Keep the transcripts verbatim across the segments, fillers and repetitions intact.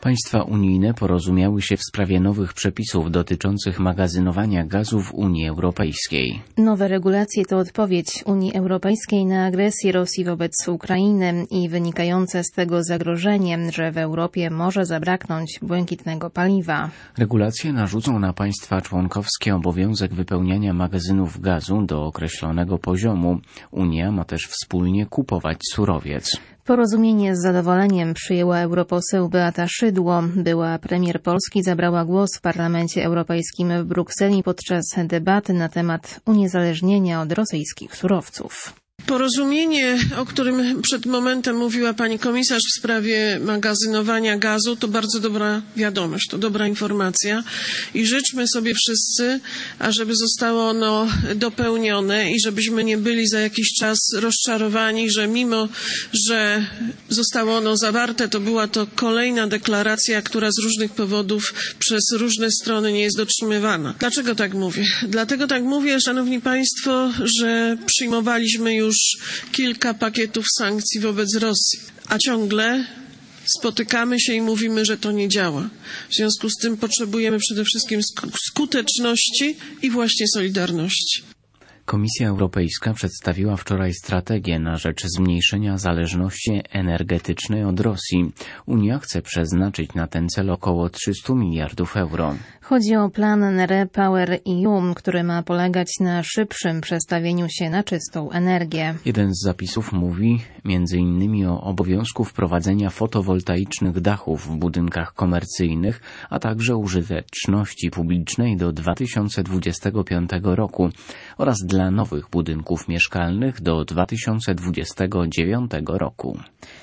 Państwa unijne porozumiały się w sprawie nowych przepisów dotyczących magazynowania gazu w Unii Europejskiej. Nowe regulacje to odpowiedź Unii Europejskiej na agresję Rosji wobec Ukrainy i wynikające z tego zagrożenie, że w Europie może zabraknąć błękitnego paliwa. Regulacje narzucą na państwa członkowskie obowiązek wypełniania magazynów gazu do określonego poziomu. Unia ma też wspólnie kupować surowiec. Porozumienie z zadowoleniem przyjęła europoseł Beata Szydło. Była premier Polski zabrała głos w Parlamencie Europejskim w Brukseli podczas debaty na temat uniezależnienia od rosyjskich surowców. Porozumienie, o którym przed momentem mówiła pani komisarz w sprawie magazynowania gazu, to bardzo dobra wiadomość, to dobra informacja i życzmy sobie wszyscy, ażeby zostało ono dopełnione i żebyśmy nie byli za jakiś czas rozczarowani, że mimo, że zostało ono zawarte, to była to kolejna deklaracja, która z różnych powodów przez różne strony nie jest dotrzymywana. Dlaczego tak mówię? Dlatego tak mówię, szanowni państwo, że przyjmowaliśmy już kilka pakietów sankcji wobec Rosji, a ciągle spotykamy się i mówimy, że to nie działa. W związku z tym potrzebujemy przede wszystkim skuteczności i właśnie solidarności. Komisja Europejska przedstawiła wczoraj strategię na rzecz zmniejszenia zależności energetycznej od Rosji. Unia chce przeznaczyć na ten cel około trzysta miliardów euro. Chodzi o plan REPower E U, który ma polegać na szybszym przestawieniu się na czystą energię. Jeden z zapisów mówi między innymi o obowiązku wprowadzenia fotowoltaicznych dachów w budynkach komercyjnych, a także użyteczności publicznej do dwa tysiące dwudziestego piątego roku oraz dla nowych budynków mieszkalnych do dwa tysiące dwudziestego dziewiątego roku.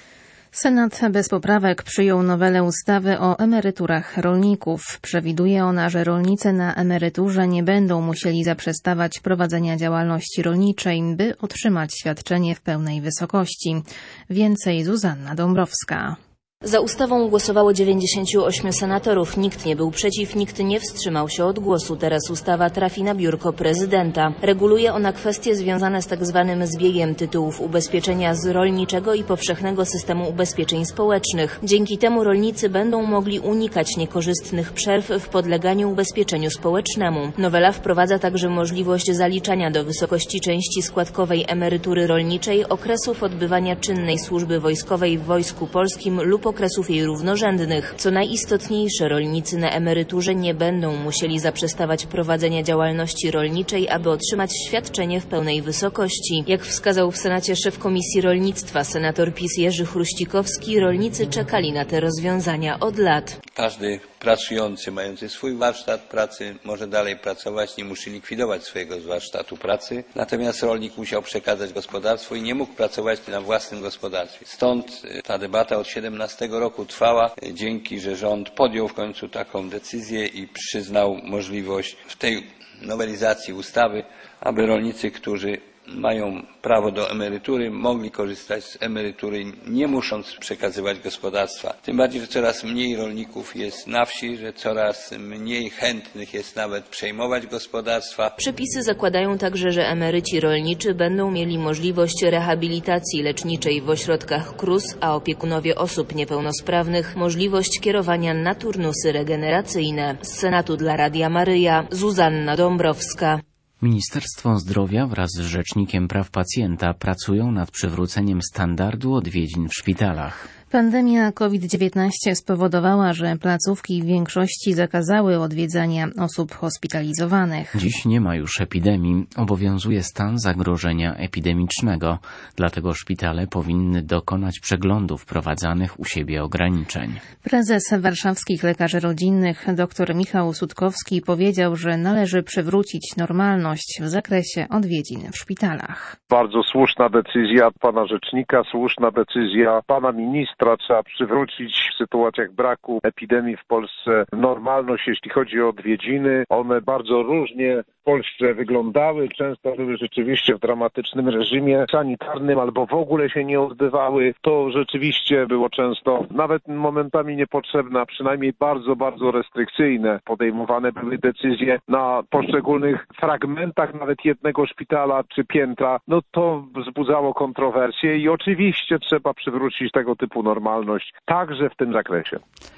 Senat bez poprawek przyjął nowelę ustawy o emeryturach rolników. Przewiduje ona, że rolnicy na emeryturze nie będą musieli zaprzestawać prowadzenia działalności rolniczej, by otrzymać świadczenie w pełnej wysokości. Więcej Zuzanna Dąbrowska. Za ustawą głosowało dziewięćdziesięciu ośmiu senatorów. Nikt nie był przeciw, nikt nie wstrzymał się od głosu. Teraz ustawa trafi na biurko prezydenta. Reguluje ona kwestie związane z tak zwanym zbiegiem tytułów ubezpieczenia z rolniczego i powszechnego systemu ubezpieczeń społecznych. Dzięki temu rolnicy będą mogli unikać niekorzystnych przerw w podleganiu ubezpieczeniu społecznemu. Nowela wprowadza także możliwość zaliczania do wysokości części składkowej emerytury rolniczej okresów odbywania czynnej służby wojskowej w Wojsku Polskim lub okresów jej równorzędnych. Co najistotniejsze, rolnicy na emeryturze nie będą musieli zaprzestawać prowadzenia działalności rolniczej, aby otrzymać świadczenie w pełnej wysokości. Jak wskazał w Senacie szef Komisji Rolnictwa, senator PiS Jerzy Chruścikowski, rolnicy czekali na te rozwiązania od lat. Każdy pracujący, mający swój warsztat pracy, może dalej pracować, nie musi likwidować swojego warsztatu pracy. Natomiast rolnik musiał przekazać gospodarstwo i nie mógł pracować na własnym gospodarstwie. Stąd ta debata od siedemnastego roku trwała, dzięki, że rząd podjął w końcu taką decyzję i przyznał możliwość w tej nowelizacji ustawy, aby rolnicy, którzy mają prawo do emerytury, mogli korzystać z emerytury, nie musząc przekazywać gospodarstwa. Tym bardziej, że coraz mniej rolników jest na wsi, że coraz mniej chętnych jest nawet przejmować gospodarstwa. Przepisy zakładają także, że emeryci rolniczy będą mieli możliwość rehabilitacji leczniczej w ośrodkach K R U S, a opiekunowie osób niepełnosprawnych możliwość kierowania na turnusy regeneracyjne. Z Senatu dla Radia Maryja, Zuzanna Dąbrowska. Ministerstwo Zdrowia wraz z Rzecznikiem Praw Pacjenta pracują nad przywróceniem standardu odwiedzin w szpitalach. Pandemia COVID dziewiętnaście spowodowała, że placówki w większości zakazały odwiedzania osób hospitalizowanych. Dziś nie ma już epidemii, obowiązuje stan zagrożenia epidemicznego, dlatego szpitale powinny dokonać przeglądów wprowadzanych u siebie ograniczeń. Prezes warszawskich lekarzy rodzinnych dr Michał Sutkowski powiedział, że należy przywrócić normalność w zakresie odwiedzin w szpitalach. Bardzo słuszna decyzja pana rzecznika, słuszna decyzja pana ministra. Trzeba przywrócić w sytuacjach braku epidemii w Polsce normalność, jeśli chodzi o odwiedziny. One bardzo różnie w Polsce wyglądały. Często były rzeczywiście w dramatycznym reżimie sanitarnym albo w ogóle się nie odbywały. To rzeczywiście było często nawet momentami niepotrzebne, a przynajmniej bardzo, bardzo restrykcyjne. Podejmowane były decyzje na poszczególnych fragmentach nawet jednego szpitala czy piętra. No to wzbudzało kontrowersje i oczywiście trzeba przywrócić tego typu normalność także w tym zakresie.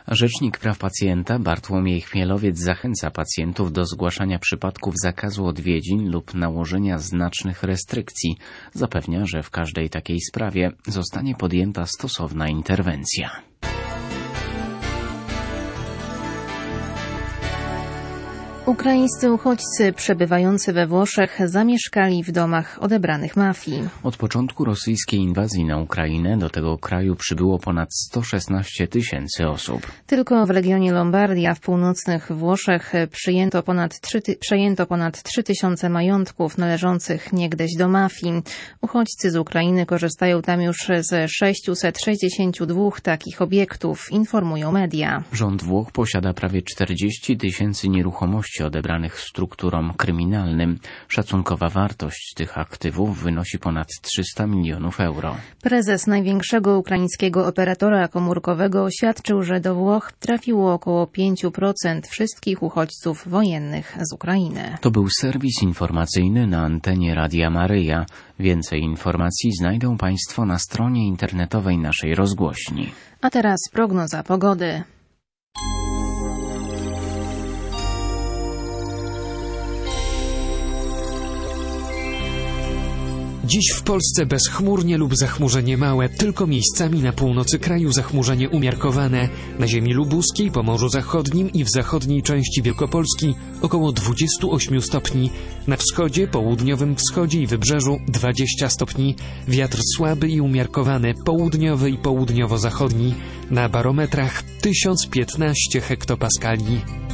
Rzecznik Praw Pacjenta Bartłomiej Chmielowiec zachęca pacjentów do zgłaszania przypadków zakazu odwiedzin lub nałożenia znacznych restrykcji. Zapewnia, że w każdej takiej sprawie zostanie podjęta stosowna interwencja. Ukraińscy uchodźcy przebywający we Włoszech zamieszkali w domach odebranych mafii. Od początku rosyjskiej inwazji na Ukrainę do tego kraju przybyło ponad sto szesnaście tysięcy osób. Tylko w regionie Lombardia w północnych Włoszech przyjęto ponad trzy, przejęto ponad trzy tysiące majątków należących niegdyś do mafii. Uchodźcy z Ukrainy korzystają tam już z sześciuset sześćdziesięciu dwóch takich obiektów, informują media. Rząd Włoch posiada prawie czterdzieści tysięcy nieruchomości odebranych strukturom kryminalnym. Szacunkowa wartość tych aktywów wynosi ponad trzysta milionów euro. Prezes największego ukraińskiego operatora komórkowego oświadczył, że do Włoch trafiło około pięć procent wszystkich uchodźców wojennych z Ukrainy. To był serwis informacyjny na antenie Radia Maryja. Więcej informacji znajdą Państwo na stronie internetowej naszej rozgłośni. A teraz prognoza pogody. Dziś w Polsce bezchmurnie lub zachmurzenie małe, tylko miejscami na północy kraju zachmurzenie umiarkowane. Na ziemi lubuskiej, Pomorzu Zachodnim i w zachodniej części Wielkopolski około dwadzieścia osiem stopni. Na wschodzie, południowym wschodzie i wybrzeżu dwadzieścia stopni. Wiatr słaby i umiarkowany, południowy i południowo-zachodni. Na barometrach tysiąc piętnaście hektopaskali.